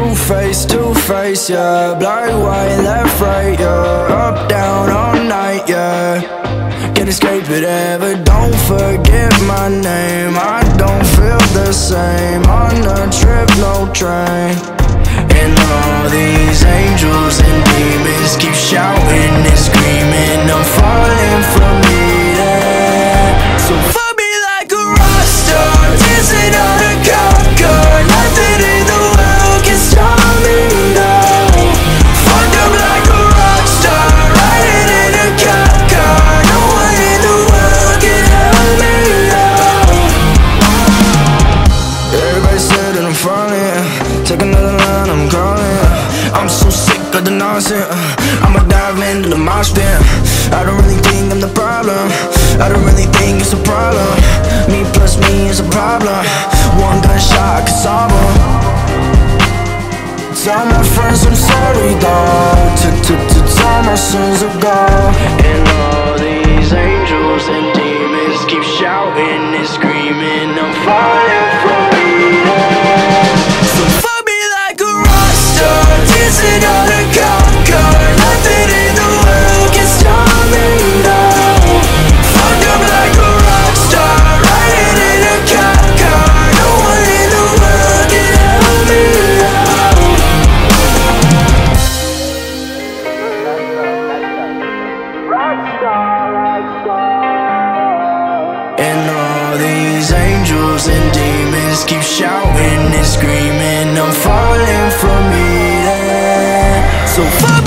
two-face, yeah. Black, white, left, right, yeah. Up, down, all night, yeah. Can't escape it ever, don't forget my name. I don't feel the same on a trip, no train. And all these angels and demons keep shouting and screaming, I'm falling from either. So fuck me like a rock star, dancing on a cop car. Nothing in the world can stop me now. Fucked up like a rock star, riding in a cop car. No one in the world can help me now. Everybody said that I'm falling, take another line, I'm calling. I'm so sick of the nonsense, I'ma dive into the mosh pit. I don't really think I'm the problem, I don't really think it's a problem. Me plus me is a problem, one gunshot could solve them. Tell my friends I'm sorry though, tell my sins are gone. And all these angels and demons keep shouting and screaming, I'm falling from either. So fuck me like a rock star, dancing on a cop car. Nothing in the world can stop me now. Fucked up like a rock star, riding in a cop car. No one in the world can help me out. And all these angels and demons keep shouting and screaming, I'm falling from either. So fuck